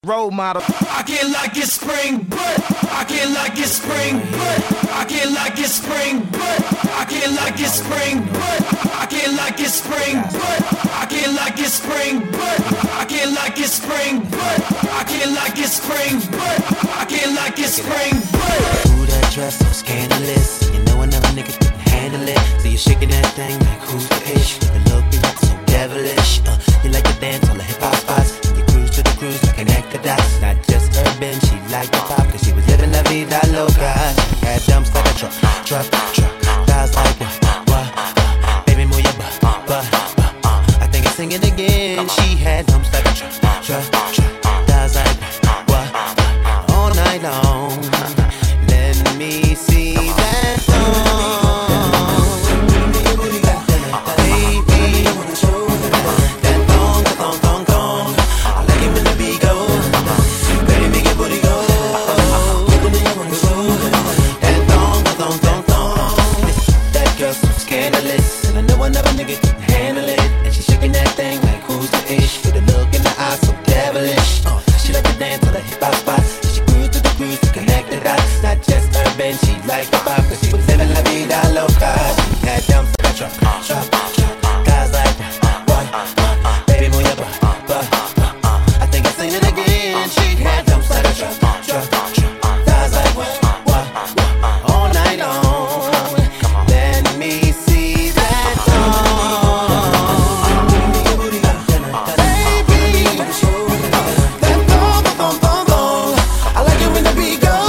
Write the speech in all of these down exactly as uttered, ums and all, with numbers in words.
Role model. I get like it's spring, but I get like it's spring, but I get like it's spring, but I get like it's spring, but I get like it's spring, but I get like it's spring, but I get like it's spring, but I get like it's spring, but I get like it's spring, but. Ooh, that dress so scandalous. You know another nigga couldn't handle it. So you shaking that thing like who's the ish? The look be so devilish. Uh, you like to dance on the hip hop spots. You cruise to the cruise like connect the dots. Not just urban, she liked the pop, cause she was living la vida loca. She had dumps like a truck, truck, truck. Thighs like what, what, what. Baby, move your butt, butt, butt. I think I'm singing again. She had dumps like a truck, truck, truck. Thighs like what, what. All night long. Let me see that song. She liked the pop cause she was living la vida loca. She had dumps like a truck, truck, truck. Guys like what, what, baby move your butt, butt, butt. I think I seen it again. She had dumps like a truck, truck, truck. Guys like what, what, what. All night long. Let me see that song. Baby, that thong, thong, thong, thong. I like it when the beat goes.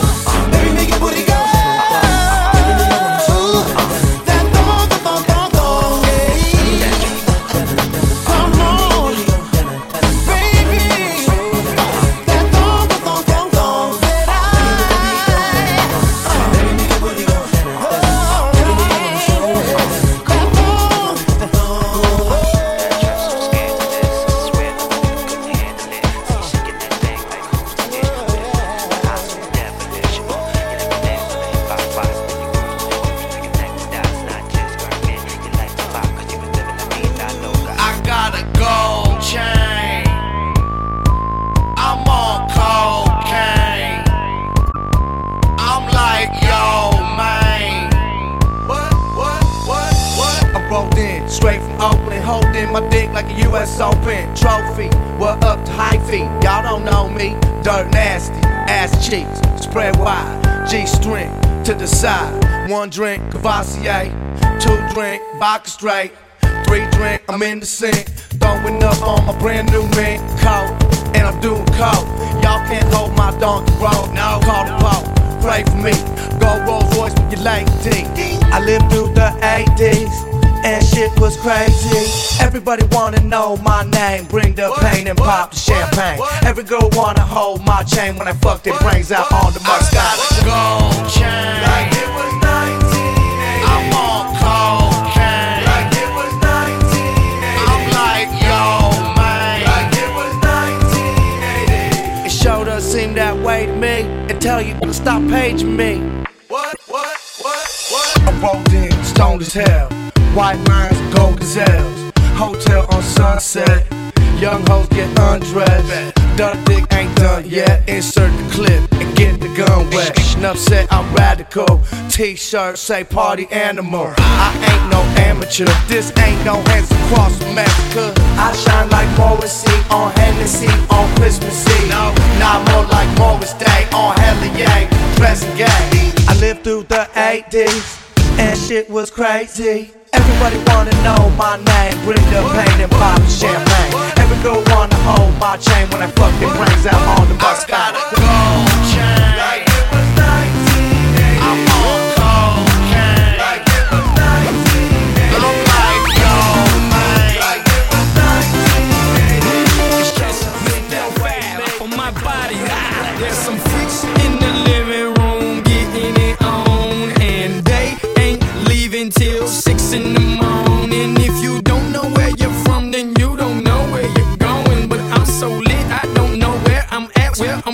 Straight from Oakland, holding my dick like a U S Open trophy. What up to high feet? Y'all don't know me. Dirt nasty, ass cheeks, spread wide, G-string to the side. One drink, Cavassier. Two drink, vodka straight. Three drink, I'm in the sink. Throwing up on my brand new mint coat, and I'm doing coke. Y'all can't hold my donkey road. No, call the Pope. Pray for me. Go Rolls Royce with your lady. I lived through the eighties. And shit was crazy. Everybody wanna know my name. Bring the pain and pop the champagne. Every girl wanna hold my chain when I fuck their brains out on the must. I got a gold chain like it was nineteen eighty. I'm on cocaine like it was nineteen eighty. I'm like, yo, man, like it was nineteen eighty. It sure does seem that way to me. And tell you to stop paging me. What, what, what, what? I rolled in, stoned as hell. White lines, gold gazelles. Hotel on Sunset. Young hoes get undressed. Done dick ain't done yet. Insert the clip and get the gun wet. Enough said I'm radical. T-shirt say party animal. I ain't no amateur. This ain't no hands across America. I shine like Morrissey on Hennessy on Christmas Eve. No, not more like Morris Day on Hella Yay. Dressing gay. I lived through the eighties and shit was crazy. Everybody wanna know my name. Bring the pain and pop the champagne. Every girl wanna hold my chain when I fuck their brains out on the bus. I got a gold chain like it was nineteen eighty. I'm on cocaine like it was nineteen eighty. I'm like, yo, man, like it was nineteen eighty. It's just a mental fab for my body. There's some freaks in the living room getting it on, and they ain't leaving till six in the morning. If you don't know where you're from, then you don't know where you're going. But I'm so lit, I don't know where I'm at, where I'm from.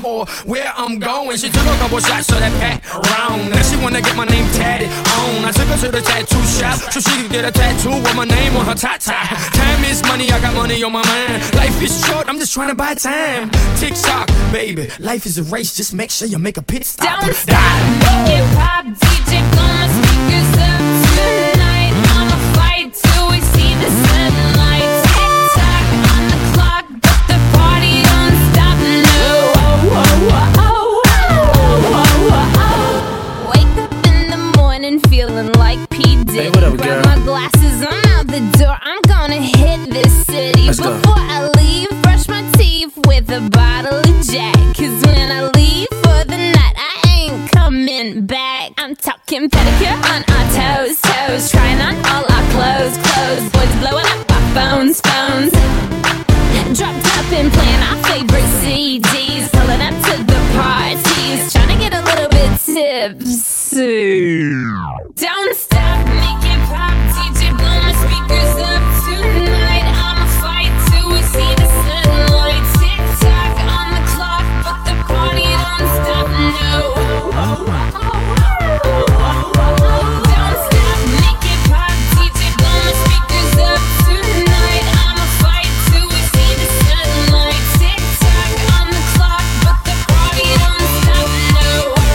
or where I'm going. She took a couple shots of that pack round. Now she wanna get my name tatted on. I took her to the tattoo shop so she could get a tattoo with my name on her tata. Time is money, I got money on my mind. Life is short, I'm just trying to buy time. Tick tock, baby, life is a race. Just make sure you make a pit stop. Don't stop, make it pop, D J blow my speakers up tonight. I'ma fight till we see the sunlight. Tick tock on the clock, but the party don't stop. No. Oh, oh, oh, oh, oh, oh. Wake up in the morning feeling like P. Diddy. Hey, what up, girl? Grab my glasses, I'm out the door. I'm gonna hit this city. Let's go. Before I leave, brush my teeth with a bottle of Jack. Cause when I leave for the night, I ain't coming back. I'm talking pedicure on our toes, toes. Trying on all our clothes, clothes. Boys blowing up our phones, phones. Dropped up and playing our favorite C Ds. Pulling up to the parties. Trying to get a little bit tipsy. Don't stop, make it pop. D J blow my speakers up tonight. I'ma fight till we see the sunlight. Tick tock on the clock, but the party don't stop. No. Don't stop, make it pop. D J blow my speakers up tonight. I'ma fight till we see the sunlight. Tick tock on the clock, but the party don't stop. No.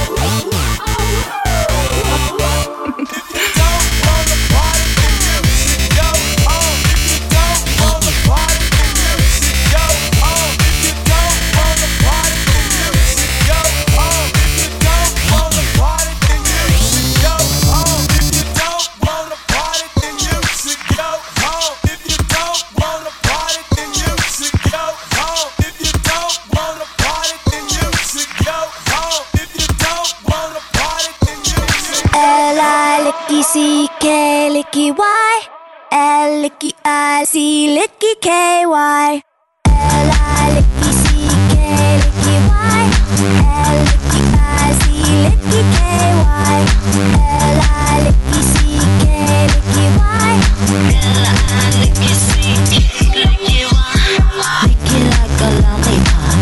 L-I-Licky-C-K, Licky-Y. L-Licky-I-C, Licky-K-Y. L-I-Licky-C-K, Licky-Y. L-Licky-I-C, Licky-K-Y. L-I-Licky-C-K, Licky-Y. L-I-Licky-C-K, Licky-Y. Lick it like a lollipop.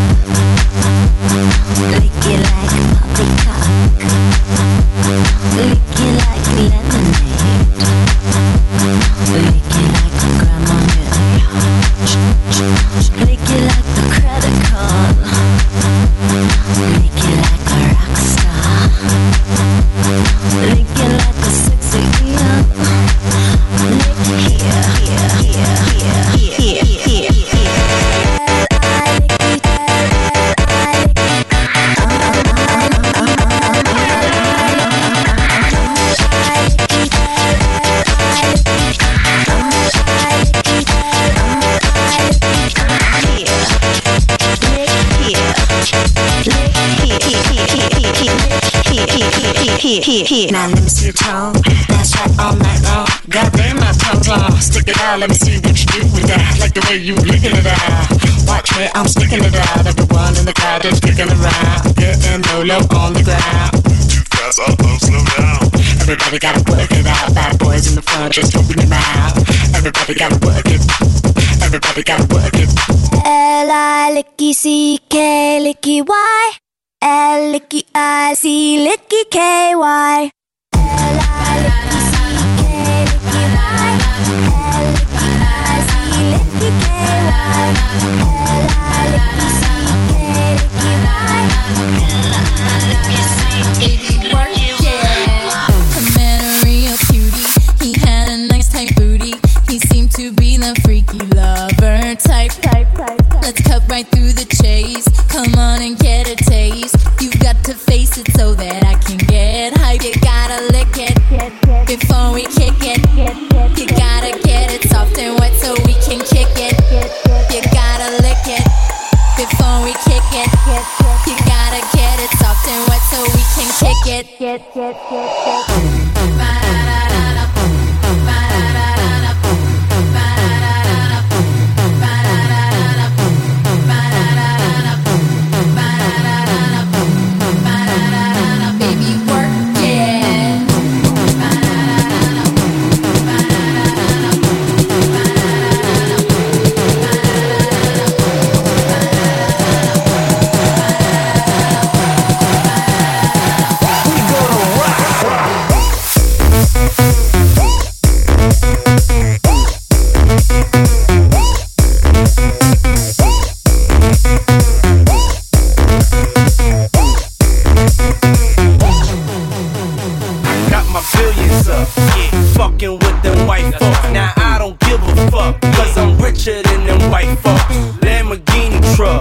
Lick it like poppycock. Lick it like lemonade. Lick it like a grandma milk. Lick it like the credit card. Lick it like a rock star. Lick it like a sexy young. Lick here, here, here, here, here, here, here. Now let me see your tongue. That's right, all night long. Goddamn, my tongue's long. Stick it out, let me see what you do with that. Like the way you licking it out. Watch me, I'm sticking it out. Everyone in the crowd is kicking around. Getting low, low on the ground. Too fast, uh oh, slow down. Everybody gotta work it out. Bad boys in the front, just open your mouth. Everybody gotta work it. Everybody gotta work it. L-I-Licky-C-K, Licky-Y. L-Licky-I-C, Licky-K-Y. L-I-Licky-C-K, Licky-Y. L-Licky-I-C, Licky-K-Y. L-I-Licky-C-K, Licky-Y. L-I-Licky-C-K, I met a real cutie. He had a nice tight booty. He seemed to be the freaky lover type. type, type, type. Let's cut right through the chase. Come on and get a taste. You've got to face it so that I can get hype. You gotta lick it before we kick it. You gotta get it soft and wet so we can kick it. You gotta lick it before we kick it. You gotta get it soft and wet so we can kick it.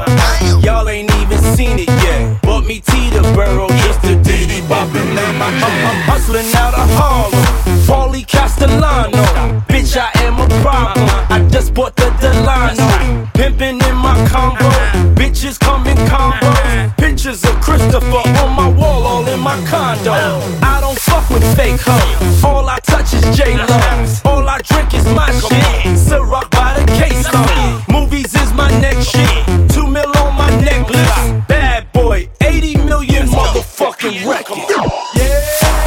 Y'all ain't even seen it yet. Bought me Teterboro yesterday. Bopping down my I'm hustling out of Harlem. Paulie Castellano. Bitch, I am a problem. I just bought the Delano. Pimpin' in my combo. Bitches come in combos. Pictures of Christopher on my wall, all in my condo. I don't fuck with fake hoes. All I touch is J-Lo. All I drink is my shit. Ciroc by the case on. Movies is my next shit. Two mil on my necklace. Bad boy, eighty million motherfucking records. Yeah.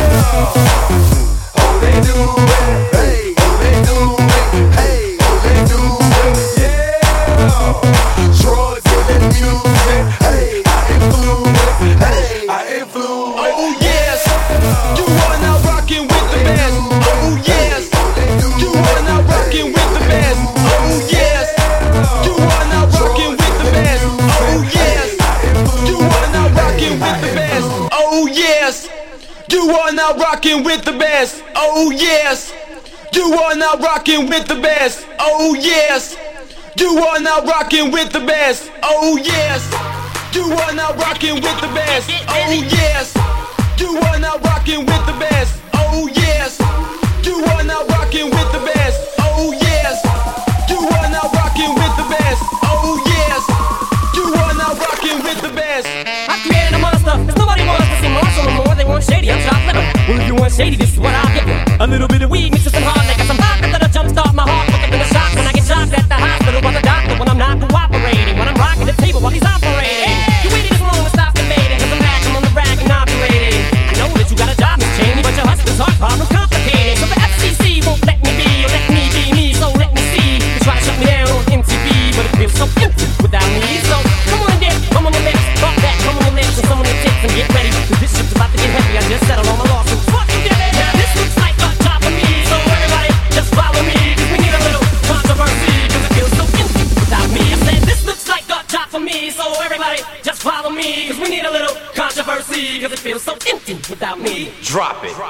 Oh, they do it. Hey, oh, they do it. Hey, oh, they do it. Yeah. Drugs and music. Hey, I influence. Hey, I influence. Oh yes, you are now rocking with the best. Oh yes, you are now rocking with the best. Oh yes, you are now rocking with the best. Oh yes, you are now rocking with the best. Oh yes, you are now rocking with the best. Oh yes, you are now rocking with the best. Oh yes, you are now rocking with the best. Oh yes, you are now rocking with the best. Oh yes, you are now rocking with the best. Oh yes, you are now rocking with the best. Oh yes, you are now rocking with the best. Oh yes, you are now rocking with the best. I created a monster, cause nobody wants to see Marshall no more. They want shady, I'm chopped liver. Well, if you want shady, this is what I'll give you. A little bit of weed mixed with some hard liquor, some vodka that'll jumpstart my heart quicker than a shock when I get shocked at the hospital by the doctor when I'm not cooperating, when I'm rocking the table while he's operating. You waited this long to stop debating, cause I'm back, I'm on the rack and operating. I know that you got a job, Miss Cheney, but your husband's heart problem's complicated. So the F C C won't let me be, or let me be me, so let me see. They try to shut me down on M T V, but it feels so empty without me. So come on, Dick, come on the lips, fuck that, come on the lips, and some of the tips, and get ready, cause this shit's about to get heavy. I just settled on my lawsuit. Fuck you, get it? Now this looks like a job for me, so everybody just follow me, cause we need a little controversy, cause it feels so empty without me. I said this looks like a job for me, so everybody just follow me, cause we need a little controversy, cause it feels so empty without me. Drop it.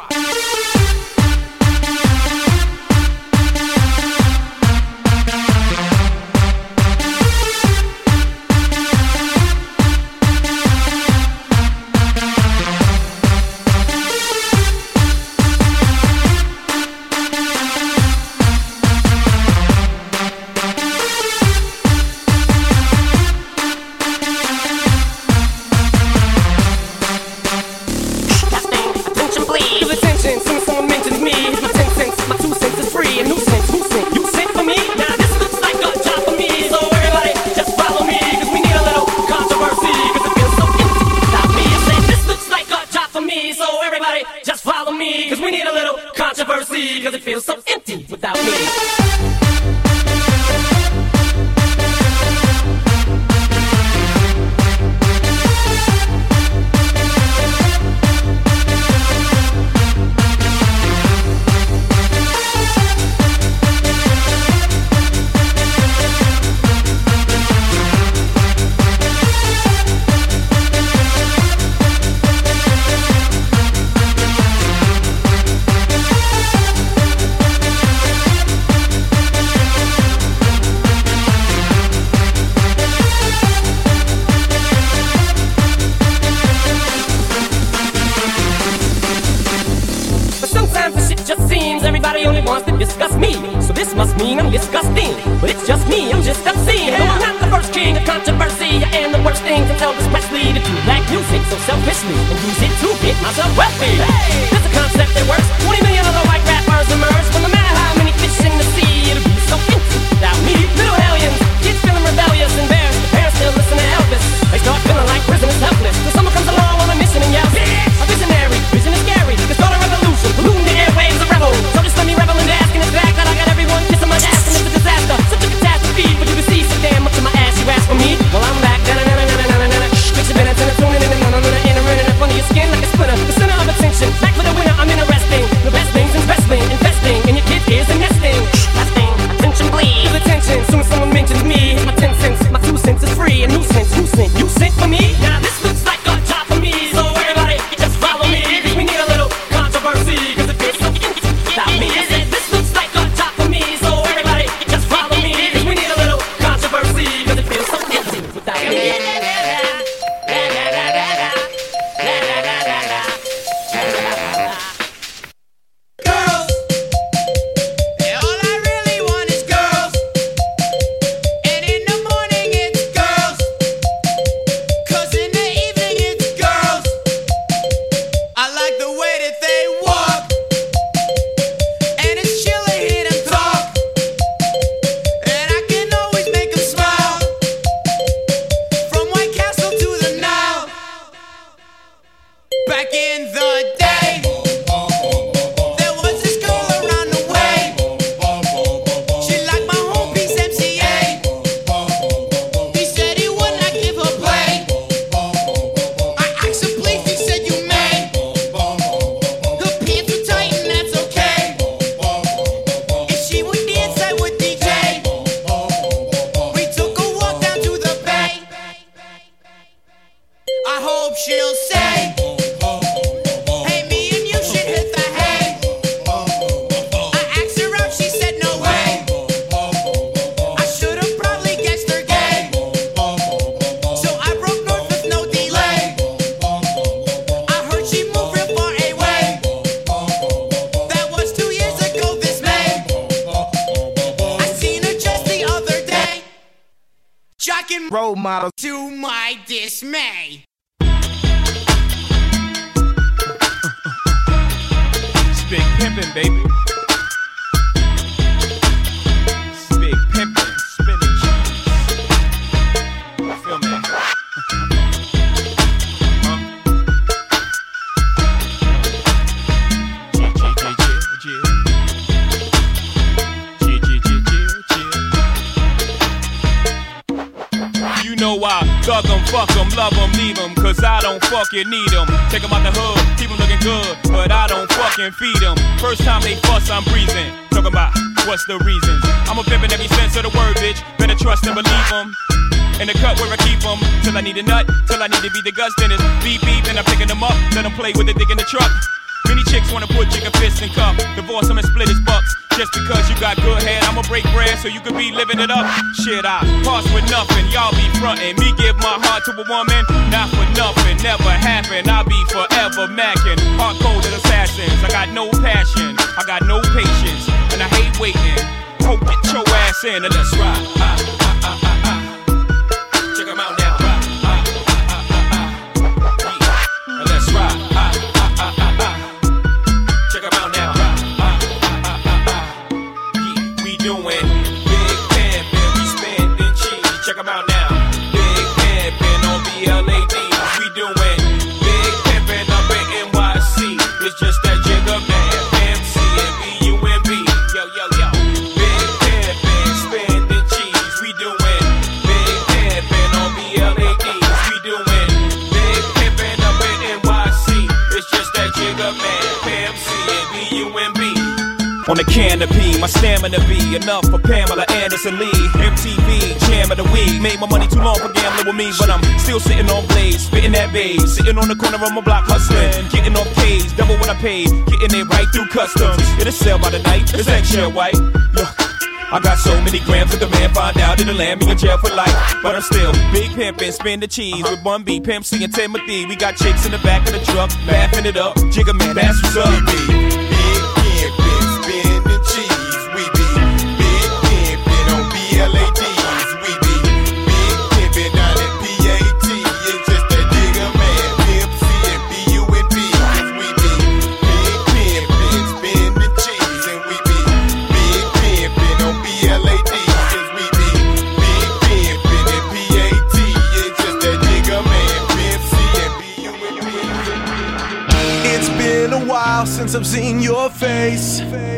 Attention, please. Give attention, soon as someone mentions me. Here's my ten cents, my two cents is free. A nuisance, who sent? You sent for me? Now this looks like a job for me, so everybody just follow me, cause we need a little controversy, cause it feels so empty without me. I said this looks like a job for me, so everybody just follow me, cause we need a little controversy, cause it feels so empty without me. But sometimes the shit just seems everybody only wants to discuss me. So this must mean I'm disgusting. But it's just me, I'm just obscene. No, I'm not the first king of controversy. I am the worst thing to tell this Wesley to do black music so selfishly and use it to get myself wealthy. Hey! There's a concept that works. twenty million other white rappers emerge. But no matter how many fish in the sea, it'll be so empty without me. Little hellions, kids feeling rebellious and embarrassed. The parents still listen to Elvis. They start feeling like prisoners helpless. When someone comes along on a mission and yells, a visionary, vision is scary. Can start a revolution, balloon the airwaves, a rebel. So just let me revel in the asking it's back that I got everyone kissing my ass and it's a disaster. Such a catastrophe for you to see so damn much of my ass. You ask for me, well I'm back. Bitch, you been tuning in and in and in and in and in front of your skin like a splinter. The center of attention, back for the winner. I'm in a Role model to my dismay. It's big pimpin', baby. It's big pimpin', spinach. Feel me? Huh? G, G, G, G, G. G, G, G, G, G. You know I thug 'em, fuck 'em, love 'em, leave 'em, cause I don't fucking need 'em. Take 'em out the hood, keep 'em looking good, but I don't fucking feed 'em. First time they fuss, I'm breezing. Talking about what's the reasons. I'm a pimp in every sense of the word, bitch. Better trust and believe 'em. In the cut where I keep 'em, till I need a nut, till I need to be the guts, then it's beep beep, and I'm picking 'em up, let 'em play with the dick in the truck. Many chicks wanna put jigger fists in cup, divorce 'em and split his bucks. Just because you got good head, I'ma break bread so you could be living it up. Shit, I pass with nothing, y'all be frontin'. Me give my heart to a woman, not for nothing, never happen. I'll be forever mackin', hard cold as assassins. I got no passion, I got no patience, and I hate waiting. Hope get your ass in and let's ride. Ah, ah, ah, ah, ah. Check 'em out now. Ah, ah, ah, ah, ah, ah. Yeah. And let's ride. Ah, ah, ah, ah, ah. Check 'em out now. Ah, ah, ah, ah, ah, ah. Yeah, we doing big pimpin', we spendin' cheese. Check 'em out now. Big pimpin' on B L A D. We doing big pimpin' up in N Y C. It's just that jigger man, M C and B U M B. Yo, yo, yo. Big pimpin', spendin' cheese. We doing big pimpin' on B L A D. We doing big pimpin' up in N Y C. It's just that jigger man, M C and B U M B. On the canopy, my stamina be enough for Pamela Anderson Lee. M T V, jam of the week. Made my money too long for gambling with me, but I'm still sitting on blades, spitting that babe. Sitting on the corner of my block hustling, getting off K's, double what I paid, getting it right through customs. It'll sell by the night, it's eggshell white. Look, I got so many grams that the man find out it'll land me in jail for life. But I'm still big pimpin', spin the cheese uh-huh. with Bun B, Pimp C, and Timothy. We got chicks in the back of the truck, laughing it up. Jigga man, that's what's up. Big pimpin', spin the cheese. We be big pimpin' on B L A Ds. We be big pimpin' down at P A T. It's just that Jigga man, Pimp C, and B U M B. We be big pimpin', spin the cheese, and we be big pimpin' on B L A Ds. Cause we be big pimpin' at P A T. It's just that Jigga man, Pimp C, and B U M B. It's been a while since I've seen your face.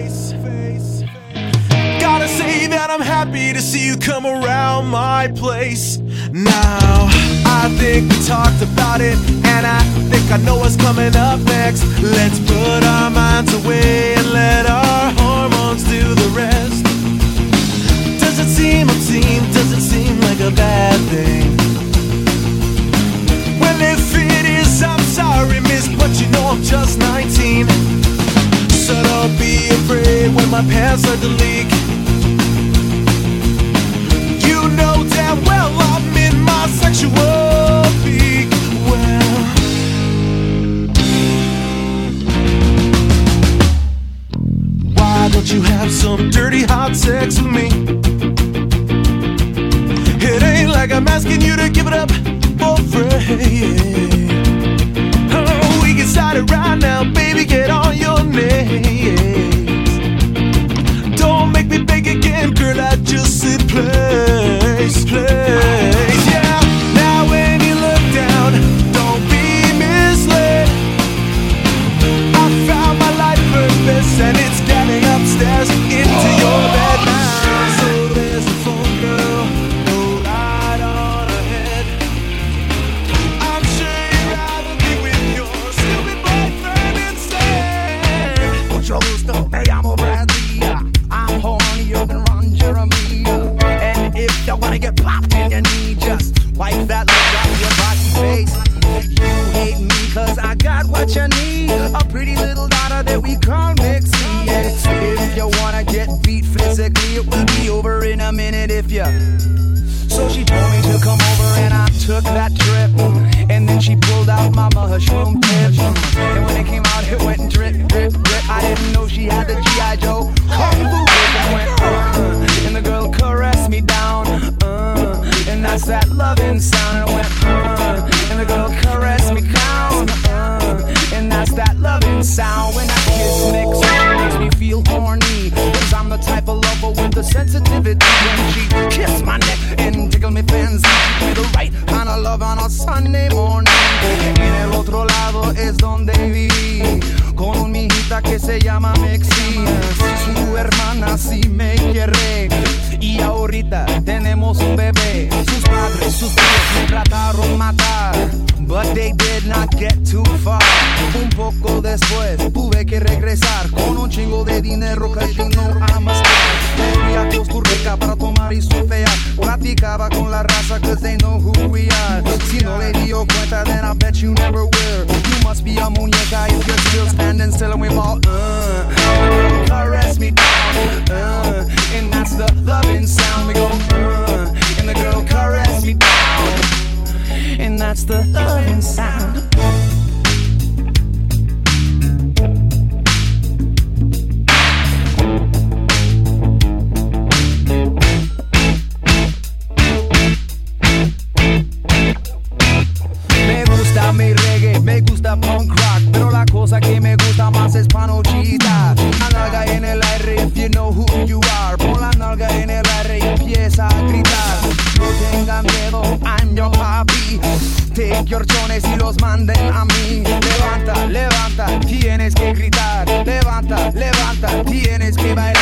Gotta say that I'm happy to see you come around my place. Now, I think we talked about it, and I think I know what's coming up next. Let's put our minds away and let our hormones do the rest. Does it seem obscene? Does it seem like a bad thing? Well, if it is, I'm sorry, miss, but you know I'm just nineteen. So don't be afraid when my pants start to leak. You know damn well I'm in my sexual me it will be over in a minute if ya. So she told me to come over and I took that trip. And then she pulled out my mushroom tips. And when it came out it went drip, drip, drip. I didn't know she had the G I Joe Kung Fu grip. And went uh, and the girl caressed me down, uh, and that's that loving sound. And it went uh, and the girl caressed me down, uh, and that's that loving sound. When that kiss mix makes me feel horny, 'cause I'm the type of lover with the sensitivity. When she kissed my neck and tickled me fancy, with the right kind of love on a Sunday morning. En el otro lado es donde viví, con un mijita que se llama Mexi. Su hermana sí me quiere, y ahorita tenemos un bebé. Sus padres, sus tíos me trataron matar, but they did not get too far. Un poco después tuve que regresar con un chingo de dinero, 'cause you know I'm a star. Volví a Costa Rica para tomar y surfear. Platicaba con la raza 'cause they know who we are. Si no le dio cuenta, then I bet you never will. You must be a muñeca if you're still standing still. And we all uh, caress me down, uh, and that's the loving sound. We go uh, and the girl caress me down, and that's the loving sound. Mi reggae, me gusta punk rock, pero la cosa que me gusta más es panochita. La nalga en el aire, if you know who you are. Pon la nalga en el aire y empieza a gritar. No tengan miedo, I'm your papi. Take your chones y los manden a mí. Levanta, levanta, tienes que gritar. Levanta, levanta, tienes que bailar.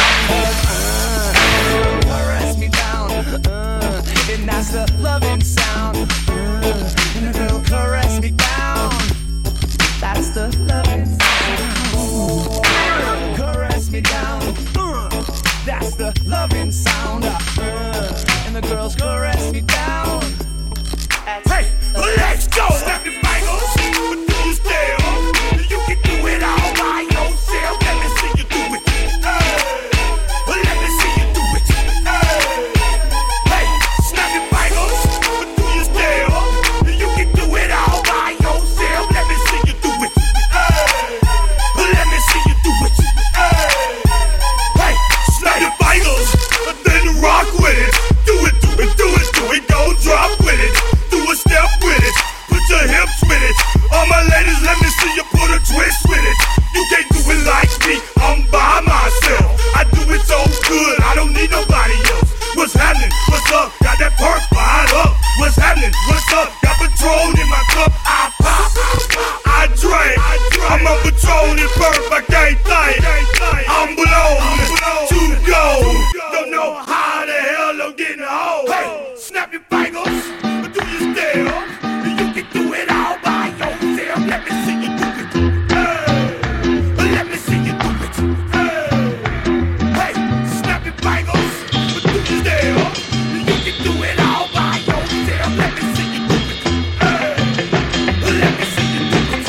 Uh, caress me down, uh, and that's the loving sound. Uh, and the girl caress me down, that's the loving sound. Caress me down, uh, that's the loving sound. Uh, and the girls caress me down. Hey, let's go! Snap your fingers, but do you still? You can do it all by yourself. Let me see you do it. Hey, let me see you do it. Hey, hey, snap your fingers, but do you still? You can do it all by yourself. Let me see you do it. Hey, let me see you do it. Hey, hey, snap your fingers, then rock with it. Do it, do it, do it, do it. Don't drop with it. Do a step with it. Put your hips with it. All my ladies, let me see you put a twist with it. You can't do it like me. I'm by myself. I do it so good. I don't need nobody else. What's happening? What's up? Got that perk fired up. What's happening? What's up? Got Patron in my cup. I pop. I drink. I'm a Patron and perk. I can't think. I'm blown to go. Don't know how the hell I'm getting home. Hey, snap your fingers. Do you still? You can do it all by yourself. Let me see you do it. Hey, let me see you do it. Hey, hey, snap your fingers. Do you still? You can do it all by yourself. Let me see you do it. Hey, let me see you do it.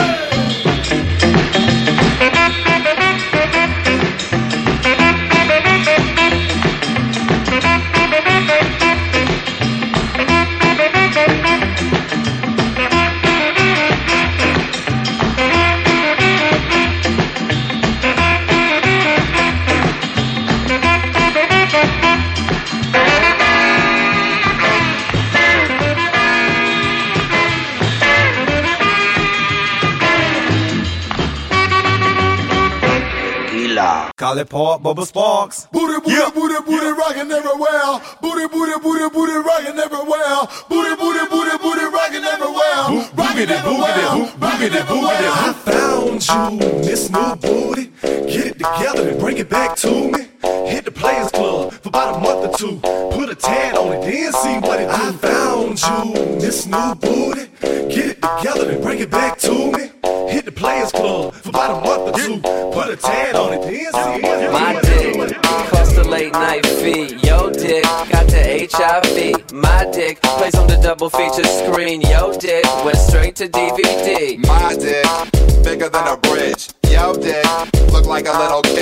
Call it Pop Bubba Sparks. Booty, booty, yeah. booty, booty, rockin' everywhere. Booty, booty, booty, booty, rockin' everywhere. Booty, booty, booty, booty, rockin' everywhere. Rockin' everywhere. Rockin' everywhere. I found you, Miss New Booty. Get it together and bring it back to me. Hit the Players Club for about a month or two. Put a tad on it, then see what it do. I found you, Miss New Booty. Get it together and bring it back to me. Hit the Players Club for about a month or two. Put a tad on it, then see what it do. My dick cost a late night fee. Yo dick got the H I V. My dick plays on the double feature screen. Yo dick went straight to D V D. My dick bigger than a bridge. Yo dick look like a little kid's.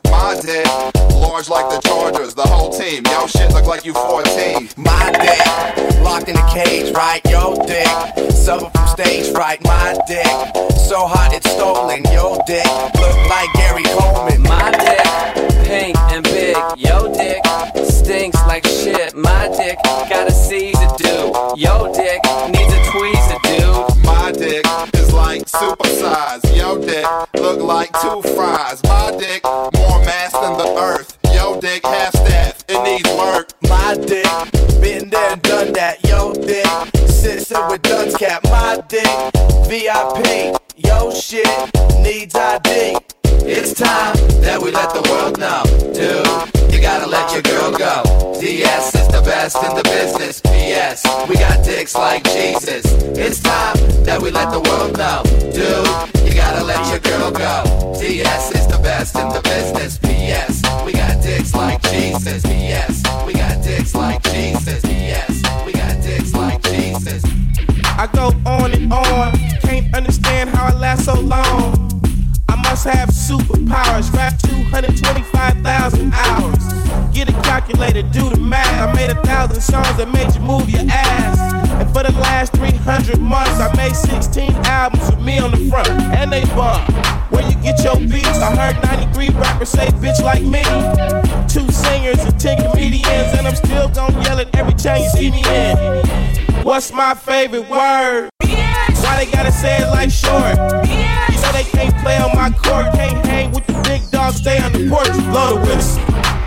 My dick, large like the Chargers, the whole team. Yo, shit look like you fourteen. My dick, locked in a cage, right? Yo, dick, suffer from stage fright. My dick, so hot it's stolen. Yo, dick, look like Gary Coleman. My dick, pink and big. Yo, dick, stinks like shit. My dick, got a C to do. Yo, dick, needs a tweezer, dude. My dick is like supersize. Yo, dick, look like two fries. My dick, more mass than the earth. Yo, dick, half staff, it needs work. My dick, been there and done that. Yo, dick, sister with Duns cap. My dick, V I P. Yo, shit, needs I D. It's time that we let the world know, dude, you gotta let your girl go. D S is the best in the business. P S, we got dicks like Jesus. It's time that we let the world know, dude, you gotta let your girl go. D S is the best in the business. P S, we got dicks like Jesus. P S, we got dicks like Jesus. P S, we got dicks like Jesus. I go on and on, can't understand how I last so long. I must have superpowers, rap two hundred twenty-five thousand hours. Get a calculator, do the math. I made a thousand songs that made you move your ass. And for the last three hundred months, I made sixteen albums with me on the front, and they bump. Where you get your beats? I heard ninety-three rappers say bitch like me. Two singers and ten comedians, and I'm still gon' yell it every time you see me in. What's my favorite word? Why they gotta say it like short? You know they can't play on my court, can't hang with the big dogs, stay on the porch. Blow the whistle,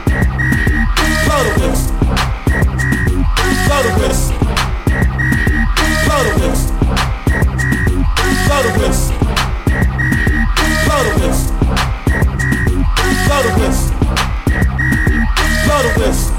blow the whistle, blow the whistle, blow the whistle, blow the whistle, blow the whistle, blow the whistle, blow the whistle.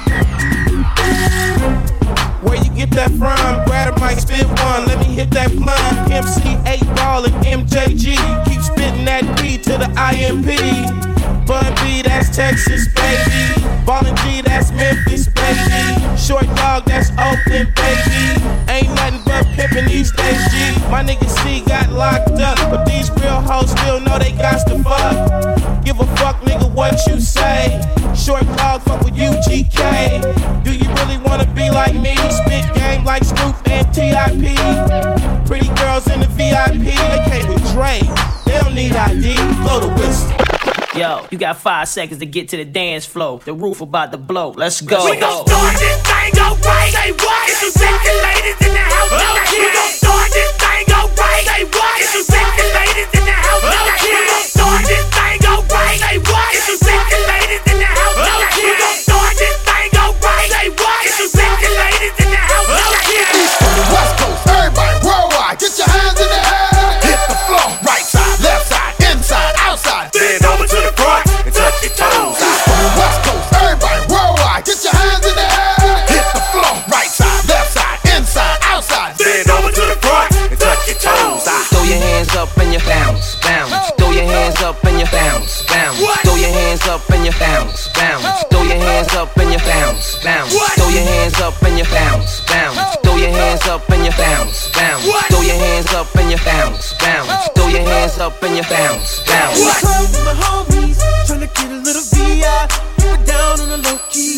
Where you get that from? Grab a mic, spit one, let me hit that blunt. M C eight Ball and M J G, keep spitting that B to the I M P. Bun B, that's Texas, baby. Ballin' G, that's Memphis, baby. Short Dog, that's Oakland, baby. Ain't nothing but pimpin' these days, G. My nigga C got locked up, but these real hoes still know they got to fuck. Give a fuck, nigga, what you say. Short Dog, fuck with U G K. Do you really wanna be like me? Spit game like Snoop and T I P. Pretty girls in the V I P, they came with Dre. They don't need I D, blow the whistle. Yo, you got five seconds to get to the dance floor. The roof about to blow. Let's go. We gon' start this thing alright. Say what? It's some sexy ladies in the house. We gon' start this thing alright. Say what? It's some sexy ladies in the house. We gon' start this thing alright. Say what? It's some sexy ladies in the house. We gon' start this thing alright. Say what? It's some sexy ladies in the house. East from the West Coast, everybody worldwide, get your hands in the air. Hit the floor, right side, left side, inside, outside. Bend over to the front and touch your toes. East from the West Coast, everybody worldwide, get your hands in the air. Hit the floor, right side, left side, inside, outside. Bend over to the front and touch your toes. Throw your hands up and you bounce, bounce. Throw your hands up and you bounce, bounce. Throw your hands up and you bounce, bounce. Throw your hands up and you bounce, bounce. Throw your hands up and you bounce, bounce. Throw your hands up and you bounce, bounce. Throw your hands up and you bounce, bounce. Throw your hands up and you bounce, bounce. My homies tryna get a little V I, keep it down on the low key.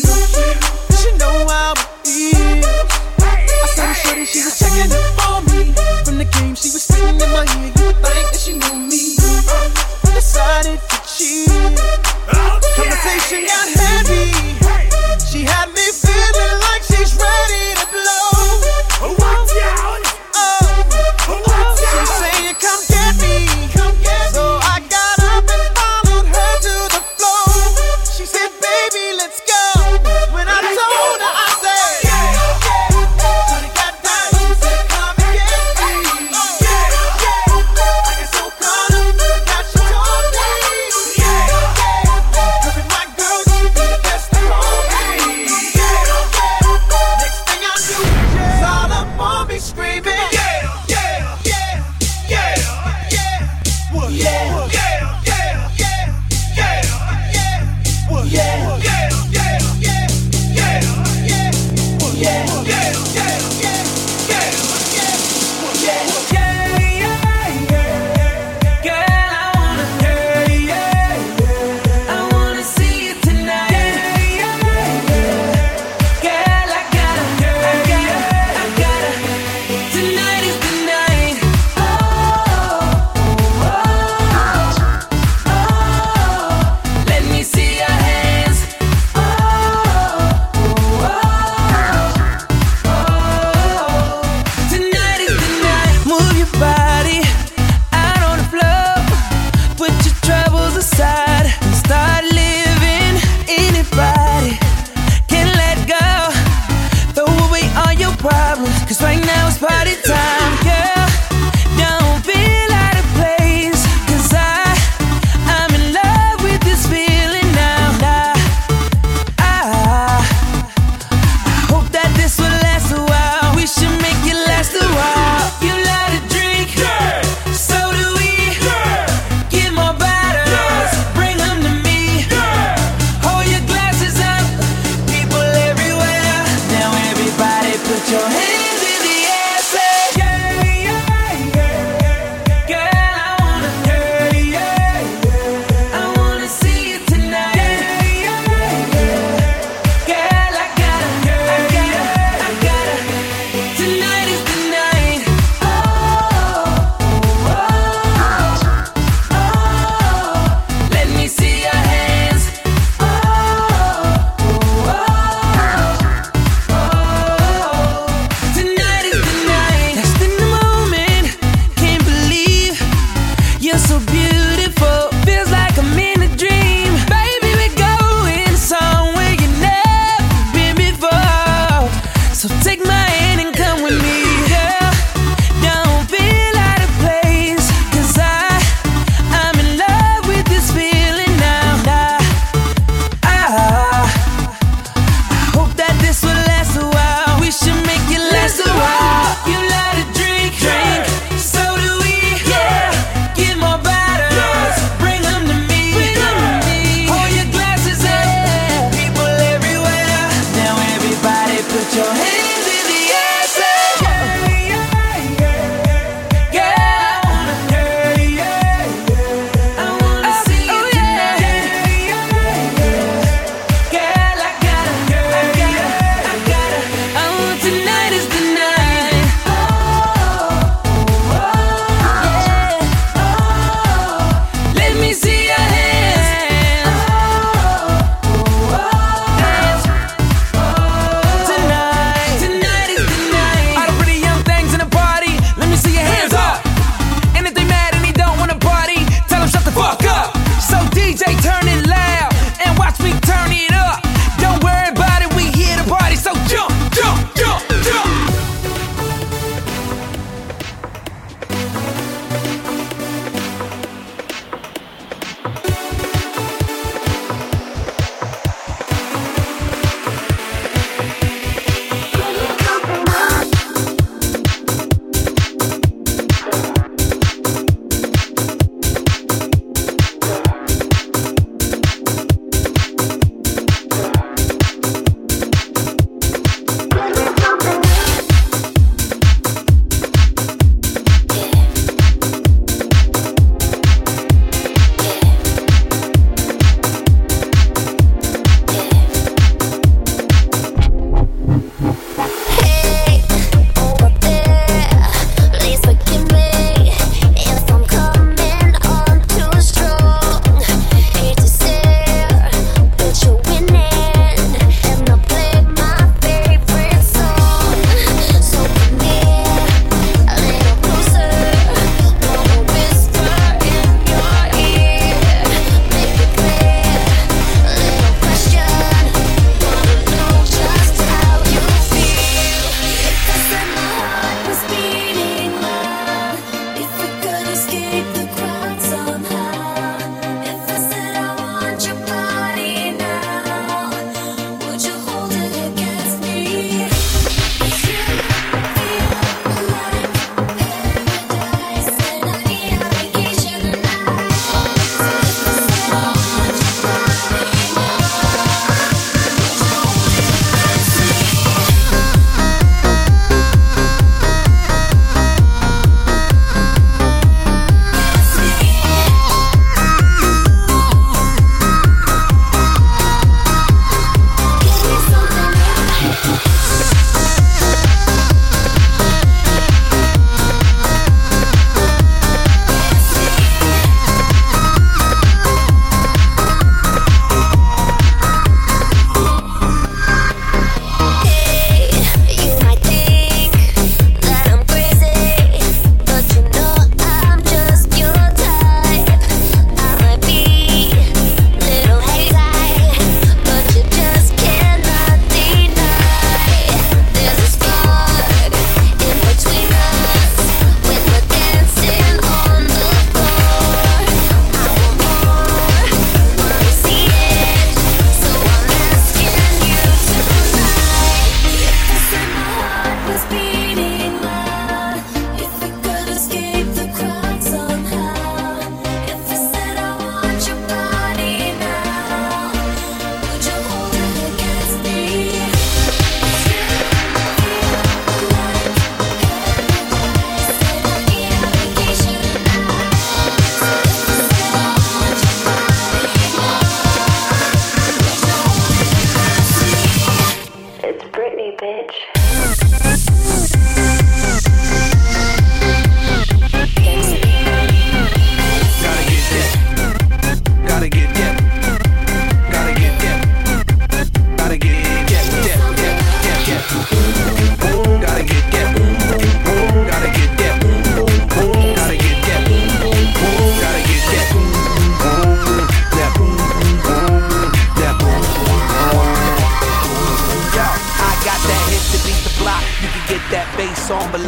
She know how it is. I saw the shorty, she was checking up on me. From the game, she was singing in my ear. You would think that she knew me. I decided to cheat. Conversation got heavy. She had me feeling like she's ready to blow. Watch out! Oh, she's saying, "Come get me." So I got up and followed her to the floor. She said, "Baby, let's go." When I told her, I said, "Yeah, yeah." Honey got down, she said, "Come and get me." Yeah, yeah. I get so caught up, got she told me. Yeah, yeah. Loving my girl, she be the best of all me. Yeah, yeah. Next thing I knew, she's all up on me screaming. Yeah, yeah, yeah, yeah, yeah. What? Yeah, yeah, yeah, yeah, yeah, yeah. What? Yeah, yeah, yeah, yeah, yeah, yeah. What? Yeah, yeah, yeah, yeah, yeah, yeah. What? Yeah, yeah, yeah, yeah. Girl, I wanna, yeah, yeah, yeah. I wanna. your body out on the floor. Put your troubles aside and start living. Anybody can let go. Throw away all your problems, cause right now it's party time, girl. Don't feel out of place, cause I, I'm in love with this feeling now. I, I, I hope that this will last a while. We should make it last a while. You like to drink,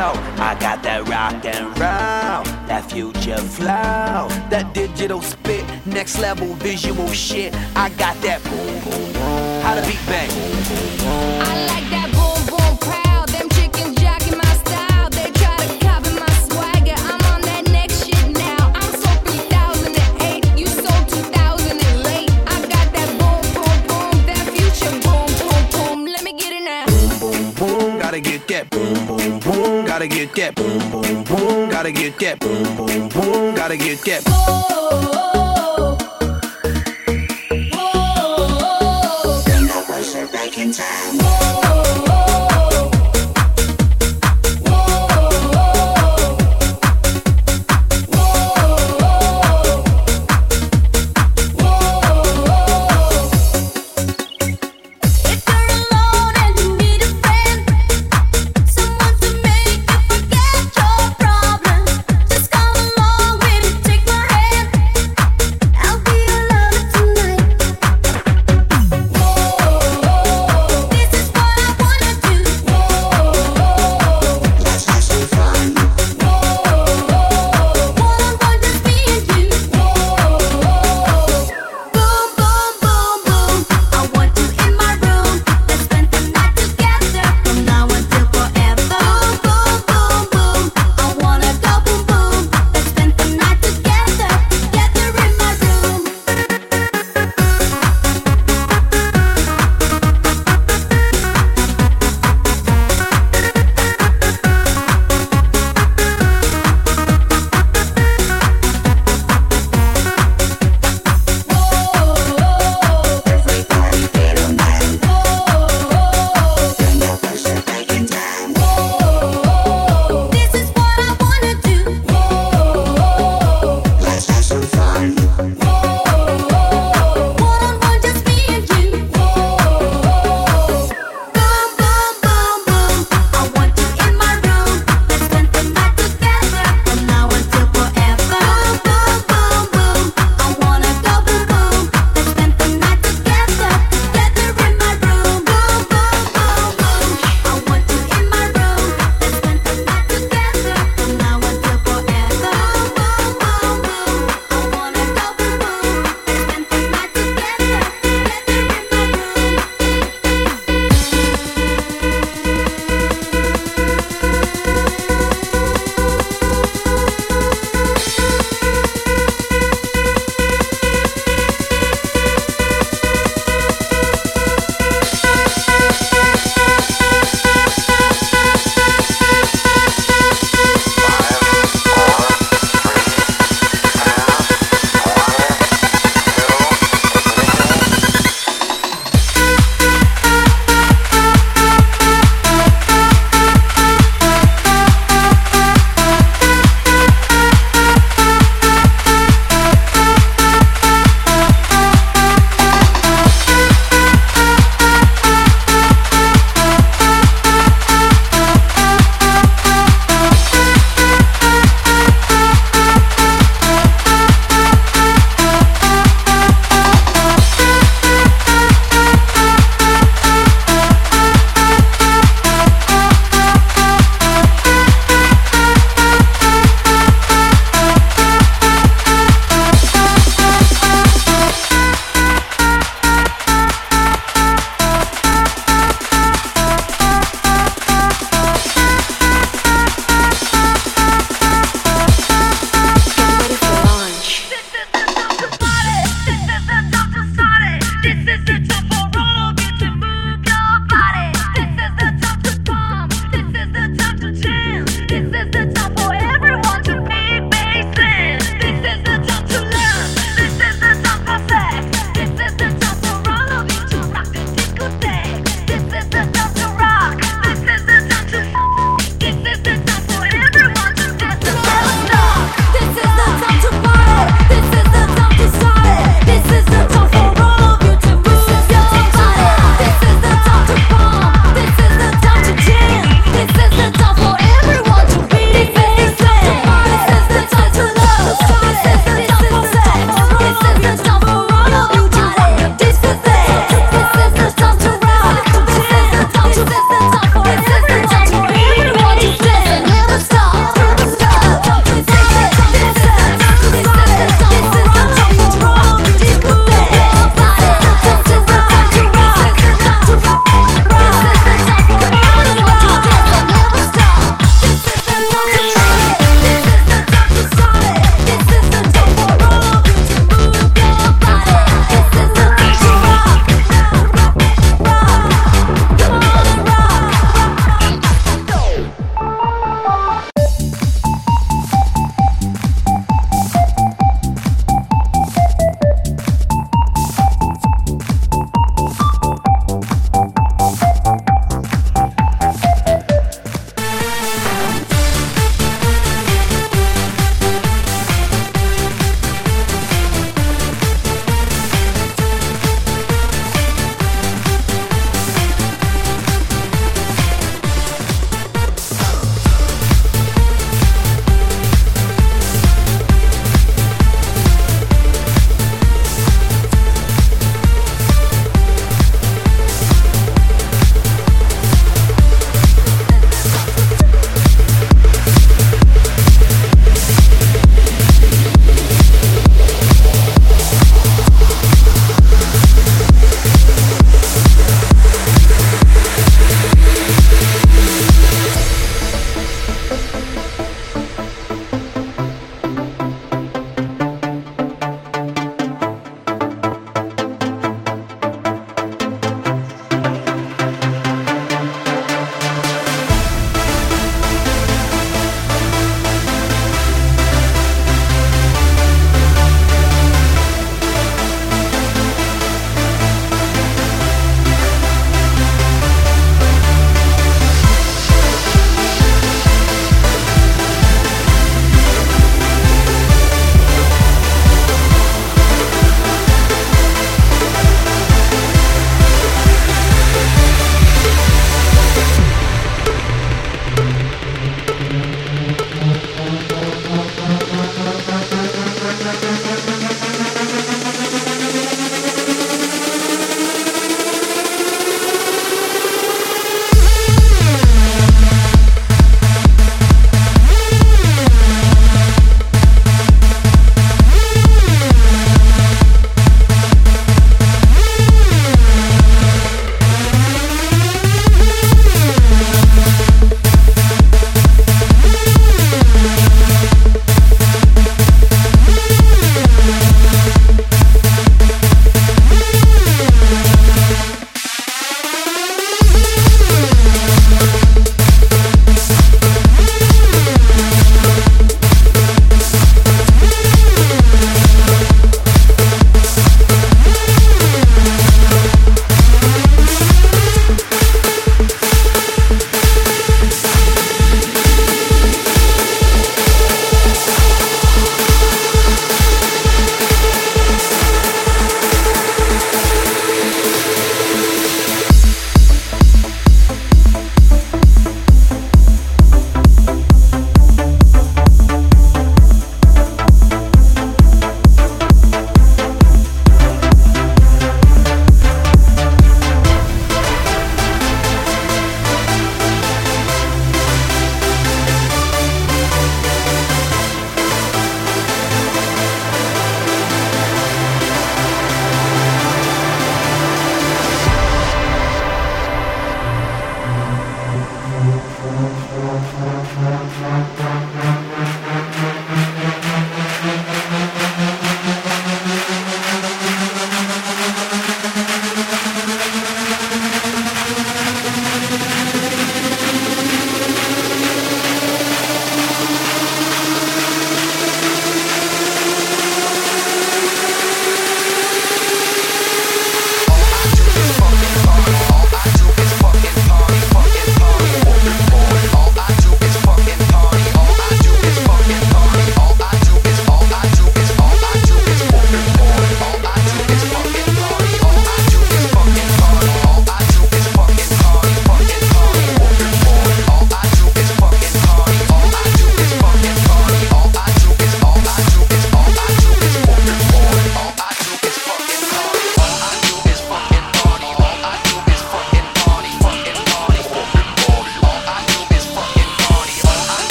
flow. I got that rock and roll, that future flow, that digital spit, next level visual shit. I got that boom boom boom. How the beat bang? I like that boom boom proud. Them chickens jacking my style. They try to copy my swagger. I'm on that next shit now. I'm so three thousand eight. You sold two thousand late. I got that boom boom boom. That future boom boom boom. Let me get it now. Boom boom, gotta get that boom boom boom. Gotta get that boom boom boom. Gotta get that boom boom boom. Gotta get that. Oh, Then I was her back in time. Just come along with it, take my hand.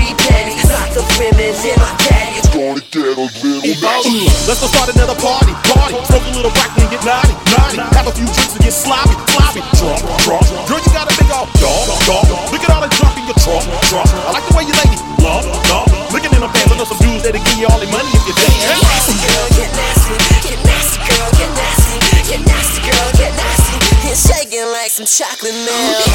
three pennies. Lots of women in my caddy. Started ghetto little Uh, let's go start another party, party. Smoke a little rock and get naughty, naughty. Have a few drinks and get sloppy, sloppy. Drunk, drunk. Girl, you got a big old dog, dog. Look at all the junk in your trunk, trunk. I like the way you lady love, love. Looking in them pants, I know some dudes that'll give you all their money if you dance. Get nasty, girl, get nasty. Get nasty, girl, get nasty. Get nasty, girl, get nasty. And shaking like some chocolate milk.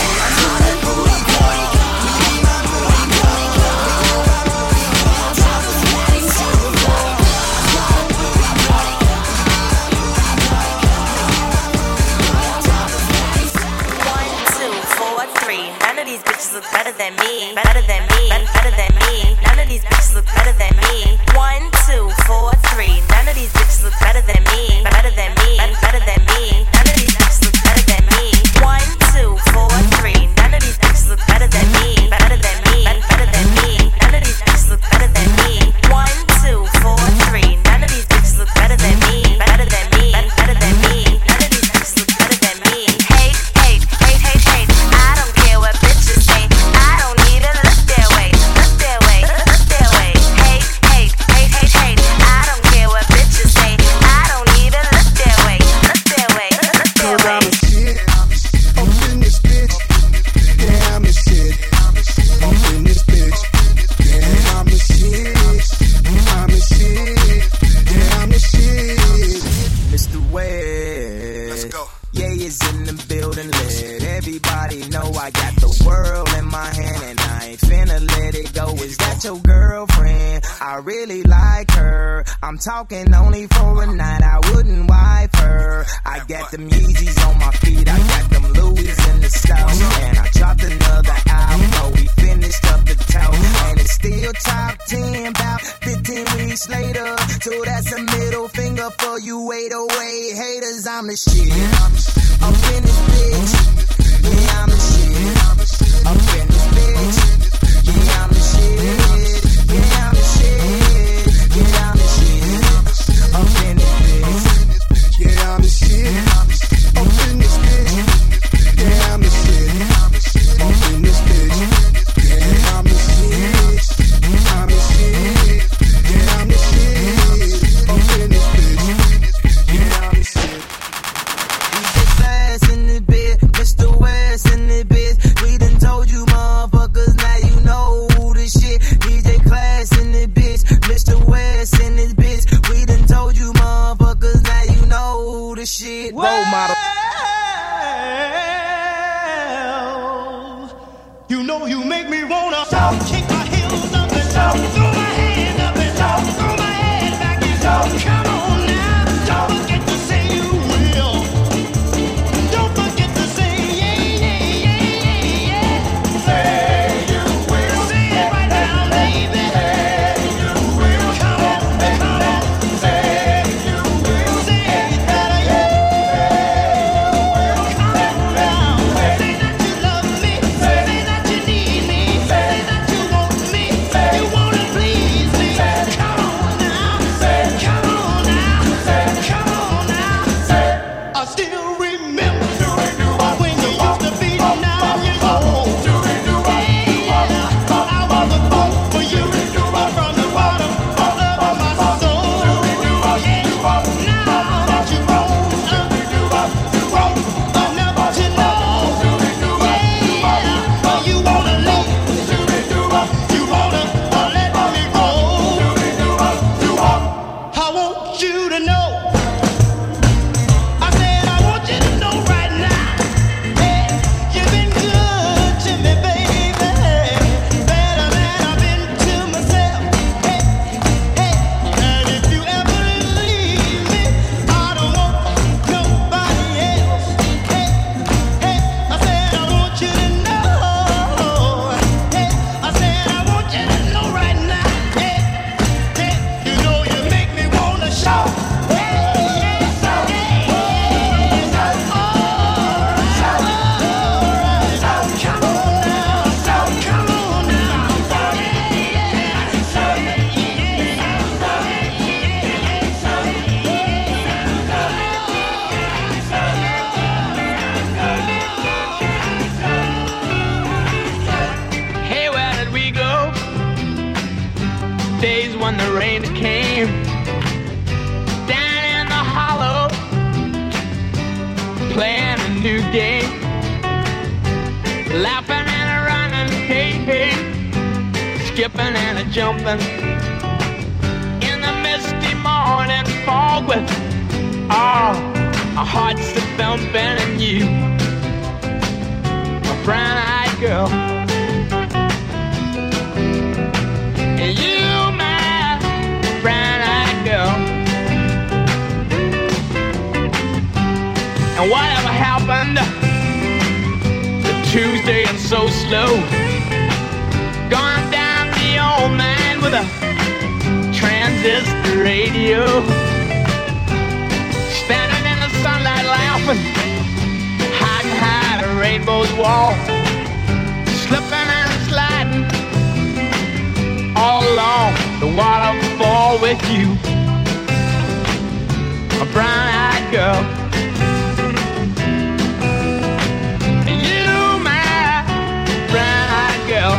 These bitches look better than me, better than me, better than me. None of these bitches look better than me. One, two, four, three. None of these bitches look better than me, better than me, better than me. None of these bitches look better than me. One, two, four, three. None of these bitches look better than me, better than me, better than me. None of these bitches look better than me. One, two, four, three. None of these bitches look better than me, better than me, better than me. None of these bitches look better than me. Hate, hate, hate, hate, hate. I don't care what bitches say. I don't need to look their way, look their way, look their way. Hate, hate, hate, hate, hate. I don't care what bitches say. I don't need to look their way, look their way, look their way. I'm in this bitch. Yeah, I'm a shit. I'm in this bitch. Yeah, I'm a shit. I'm a shit. Yeah, I'm a shit. Mister West. Let's go. Yeah, it's in the building. Let everybody know I got the world in my hand and I ain't finna let it go. Is that your girlfriend? I really like her. I'm talking only for a night. I wouldn't wipe her. I got them Yeezys on my feet. I got them Louis in the stove. And I dropped another album. Oh, we finished up the toe. And it's still top ten about fifteen weeks later. So that's a middle finger for you eight oh eight haters. I'm the shit. I'm in this bitch. Yeah, I'm the shit. I'm in this bitch. Yeah, I'm the shit. Yeah, I'm the shit. Yeah, I'm the shit. I'm in this bitch. Yeah, I'm the shit. I'm in this bitch. Yeah, I'm the shit. I'm in this bitch. Yeah, I'm the shit. I'm the shit. Yeah, I'm the shit. I'm in this bitch. Yeah, I'm the shit. In the bed, Mister days when the rain came down in the hollow, playing a new game, laughing and a running, hey, hey, skipping and a jumping in the misty morning fog with all our hearts a thumping and you, a brown-eyed girl. You, my brown-eyed girl. And whatever happened to Tuesday and so slow? Gone down the old man with a transistor radio, standing in the sunlight laughing, hiding high at a rainbow's wall, slipping and sliding all along the waterfall with you, a brown-eyed girl. You, my brown-eyed girl.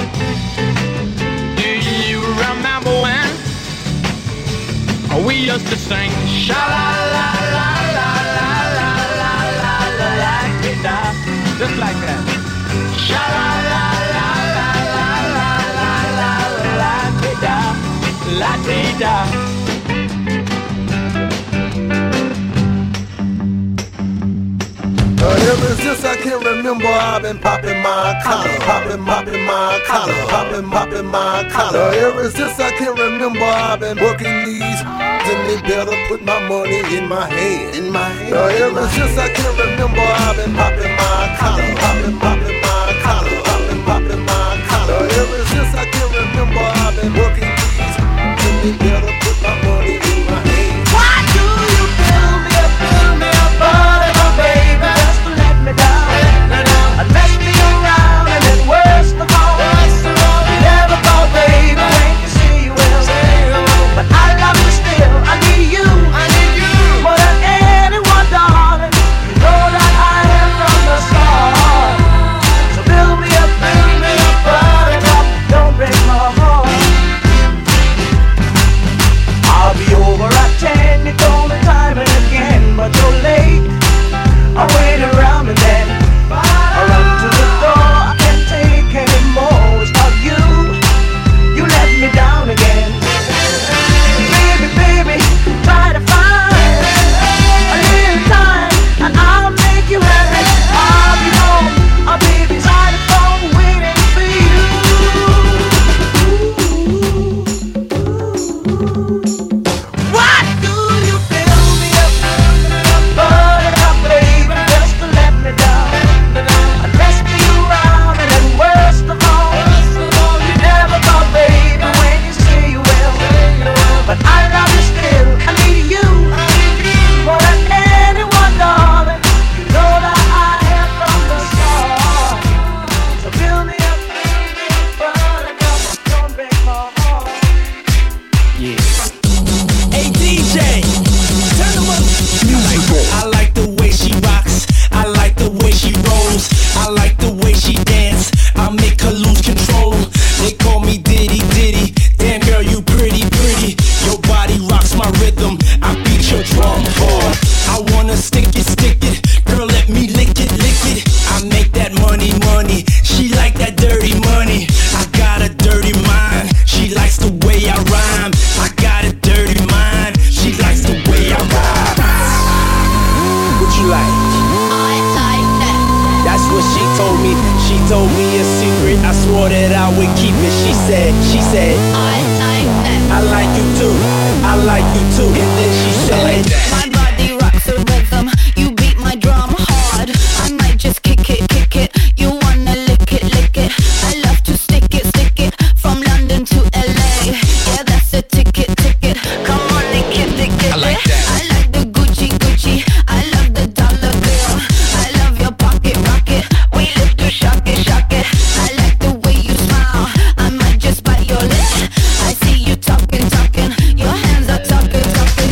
Do you remember when we used to sing sha-la-la-la-la-la-la-la-la-la-la-la-la-la, just like that? Sha-la-la-la-la-la-la-la-la-la-la-la-la-la-la. Uh, ever since I can remember, I've been popping my collar, popping, popping my collar, popping, popping my collar. Uh, ever since I can remember, I've been working these, and they better put my money in my hand, in my hand. Uh, ever since I can remember, I've been popping my collar, popping, popping my collar, popping, popping my collar. Uh, ever since I can remember, I've been working these, and they better put my money in my hand. Why do you fill me up, fill me up, buddy, my baby? Me down, unless me around, and then worst of all, you never thought, baby, when you say you will, but I love you still. I need you, I need you more than anyone, darling. You know that I am from the start. So build me up, build me up, buttercup, don't break my heart. I'll be over at ten. You told me time and again, but you're late. I wait around and then I run to the door. I can't take anymore. It's not you. You let me down again. Baby, baby, try to find a little time and I'll make you happy. I'll be home. I'll be beside the phone waiting for you. What do you fill me up? But up, baby, just to let me down. Unless me around, and then worst of all, you never thought, baby, when you say you will. But I love you still. I need you more than anyone, darling. You know that I am from the start. So build me up, baby, buttercup, don't break my heart. Yeah. Hey D J, turn them up. I like the way she rocks, I like the way she rolls, I like the way she dance, I make her lose control. They call me Diddy Diddy, damn girl you pretty pretty. Your body rocks my rhythm, I beat your drum hard. I wanna stick it, stick it, girl let me lick it, lick it. I make that money, money, she like that dirty money. I got a dirty mind, she likes the way I rhyme. I got a dirty mind, she likes the way I rhyme. What you like? I like that. That's what she told me. She told me a secret. I swore that I would keep it. She said, she said, I like that. I like you too. I like you too. And then she said, My body rocks the rhythm. You beat my drum hard. I might just kick it, kick it. You wanna lick it, lick it. I love to stick it, stick it. From London to L A. Yeah, that's a ticket, ticket. Come on and get it, get it. I like that. I like the Gucci, Gucci. I love the dollar bill. I love your pocket rocket. We live to shock it, shock it. I like the way you smile. I might just bite your lip. I see you talking, talking. Your hands are talking, talking.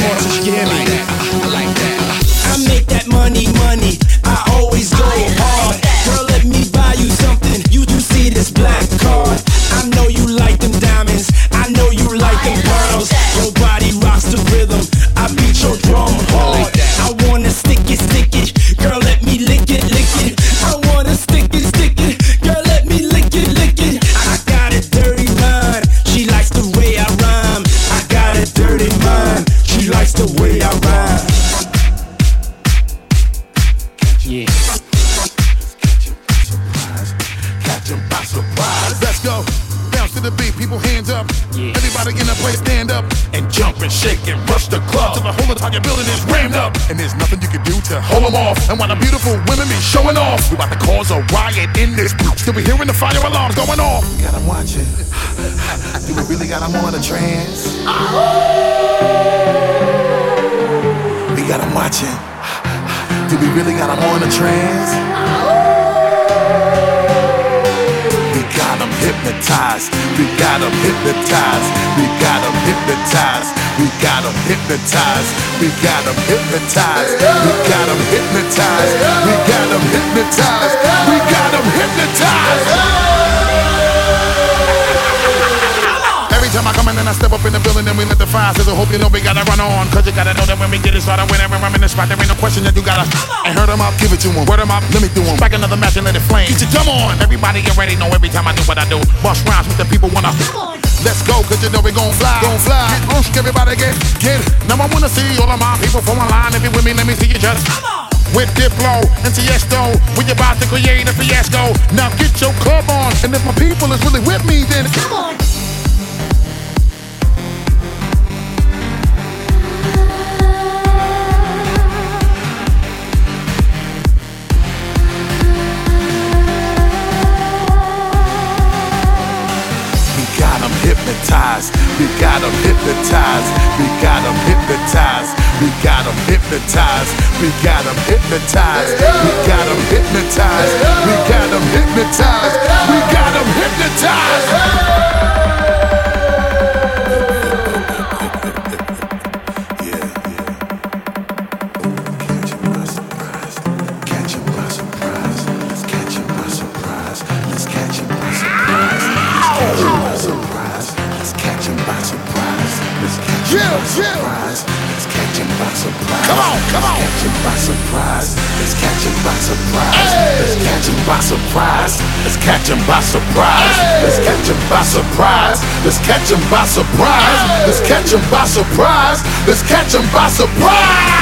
more, so she can hear me. I like that. I make that money, money. I always go hard. Girl, let me buy you something. You you see this black card? I know you like them diamonds. I know you like them pearls. Your body rocks the rhythm. I beat your drum hard. I wanna stick it, stick it. Girl, let me lick it, lick it. I wanna stick it, stick it. Girl, let me lick it, lick it. I got a dirty mind. She likes the way I rhyme. I got a dirty mind. She likes the way I rhyme. Yeah. Catch 'em by surprise. Let's go. Bounce to the beat, people hands up. Yeah. Everybody in the place stand up and jump and shake and rush the club till the whole entire building is rammed up. And there's nothing you can do to hold them off. And while the beautiful women be showing off, we about to cause a riot in this bitch. Still be hearing the fire alarms going off. We got 'em watching. Do we really got 'em on a trance? We got 'em watching. Do we really got 'em on a trance? We got 'em hypnotized. We got 'em hypnotized. We got 'em hypnotized. We got 'em hypnotized. We got 'em hypnotized. We got 'em hypnotized. We got 'em hypnotized. We got 'em hypnotized. Every time I come in and I step up in the building and we let the fire sizzle. Hope you know we gotta run on, cause you gotta know that when we get it started, whenever I'm in the spot, there ain't no question that you gotta. And hurt 'em up, give it to 'em. Word 'em up, let me do 'em. Back another match and let it flame. Get your drum on. Everybody get ready, know every time I do what I do. Bust rhymes with the people wanna. Let's go, cause you know we gon' fly. Gon' fly. Get loose, everybody get, get. Now I wanna see all of my people from online. If you with me, let me see you just. With Diplo and Tiesto, we about to create a fiasco. Now get your club on, and if my people is really with me, then come on. Hypnotized. We got 'em hypnotized. We got 'em hypnotized. We got 'em hypnotized. We got 'em hypnotized. We got 'em hypnotized. We got 'em hypnotized. We got 'em hypnotized. Come on, come on. Let's catch him by surprise. Let's catch him by surprise. Let's catch him by surprise. Let's catch him by surprise. Let's catch him by surprise. Let's catch him by surprise. Let's catch him by surprise. Let's catch him by surprise.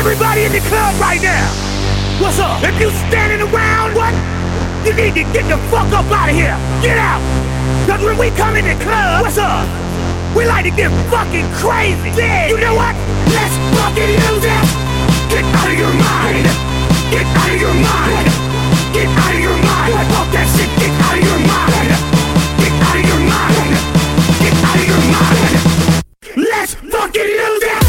Everybody in the club right now. What's up? If you standing around, what? You need to get the fuck up out of here. Get out. Cause when we come in the club, what's up? We like to get fucking crazy. Yeah. You know what? Let's fucking use it. Get out of your mind. Get out of your mind. Get out of your mind. Fuck that shit. Get out of your mind. Get out of your mind. Get out of your mind. Let's fucking use it.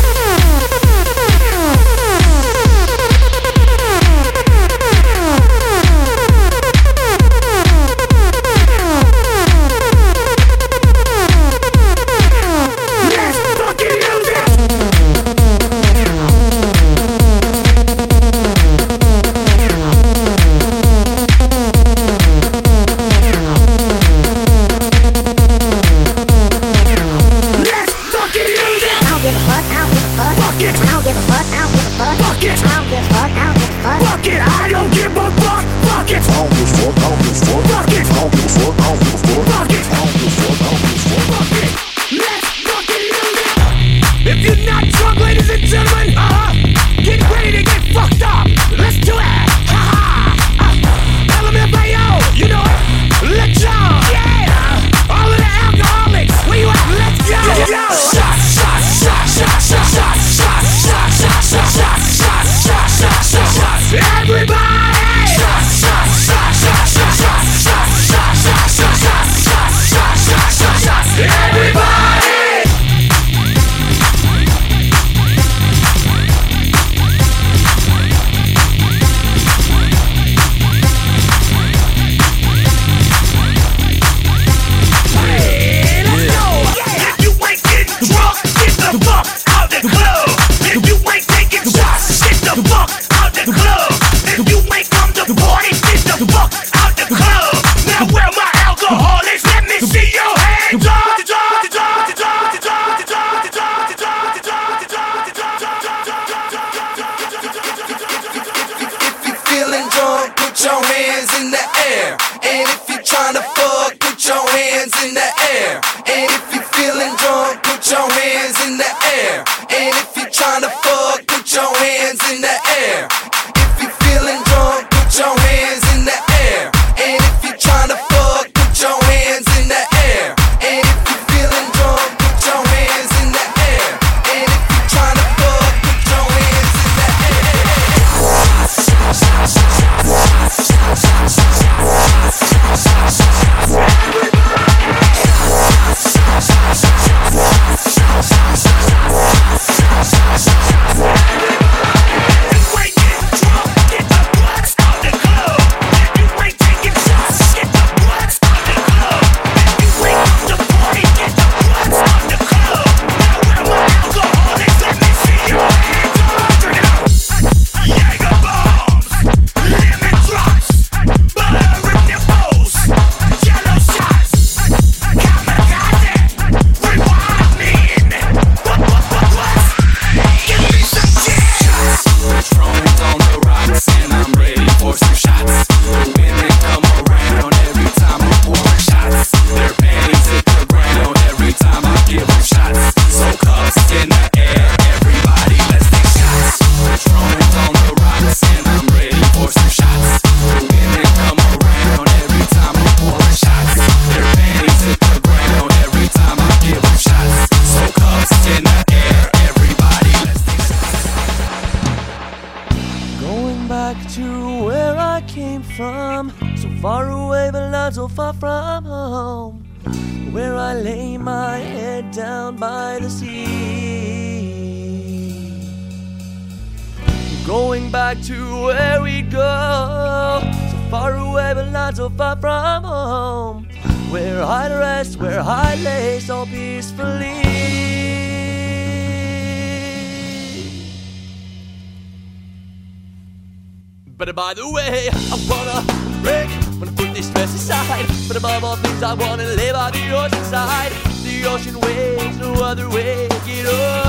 But by the way, I wanna break, wanna put this stress aside. But above all things, I wanna live on the ocean side. The ocean waves, no other way, get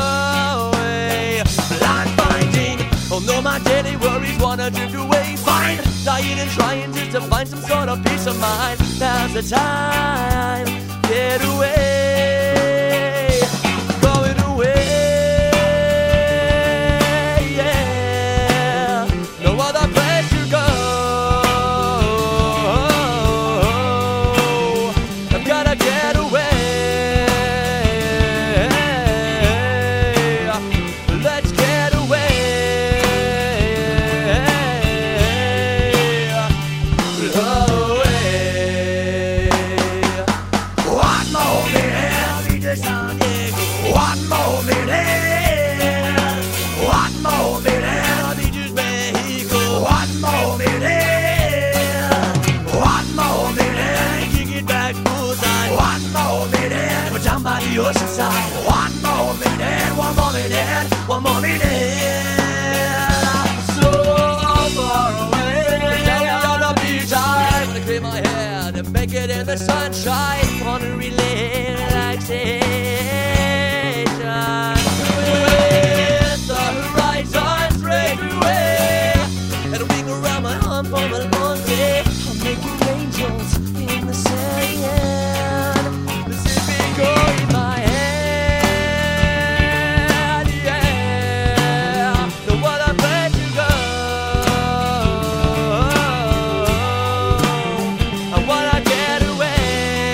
away. Blind finding, oh no, my daily worries wanna drift away. Fine, dying and trying just to find some sort of peace of mind. Now's the time, get away, going away, yeah. ocean side. One more minute, one more minute, one more minute. So far away, down on the beach, I wanna clear my head and make it in the sunshine. Wanna relaxation with the horizons break away and ring around my arm for a long day. I'll make you angels in the sand. Pacific in my head, yeah. The one I'm glad to go. I wanna get away.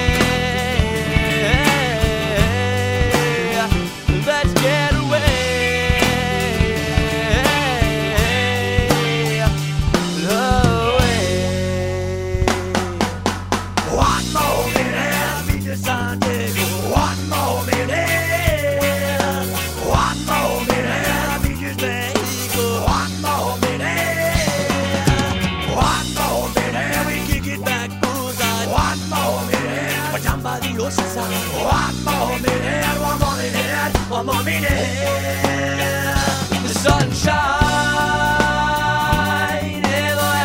Let's get away. One more minute, beat the San Diego. One more minute. One more minute, beat the Mexico. One more minute. One more minute, we kick it back poolside. One more minute, we're down by the ocean side. One more minute, one more minute, one more minute. The sunshine in my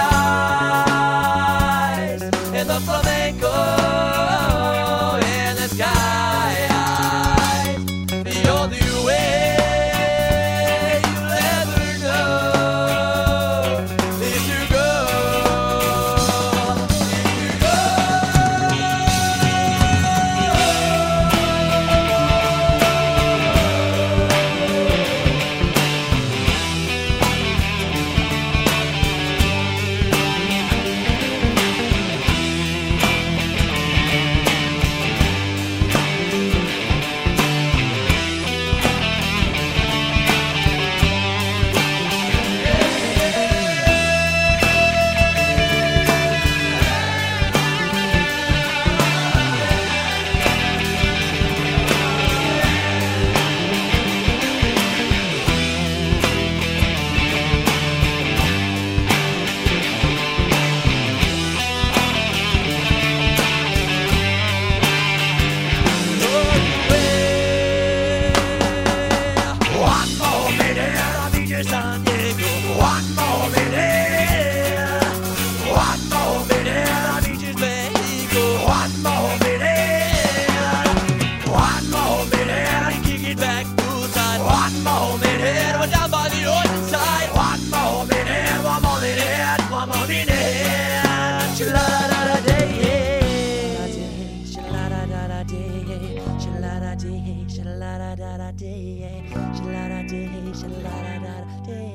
eyes, and the flamenco in the sky. The only way you'll ever know is to go. One more minute, I'll be just San Diego. One more minute. One more minute, I'll be just Mexico. One more minute. One more minute, I kick it back poolside. One more minute, we're down by the ocean side. One more minute, one more minute, one more minute. Sha-la-da-da-day, sha-la-da-da-da-day, sha-la-da-day, sha-la-da-da-da-day, sha-la-da-day, sha-la-da-da-da-day,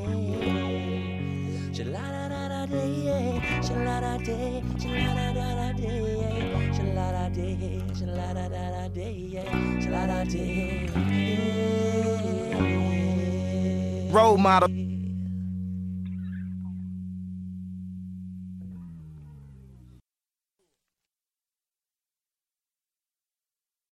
sha-la-da-da-da-day, sha-la-da-day, sha-la-da-da-da-day, sha-la-da-day, sha-la-da-da-da-day, sha-la-da-day. Role model.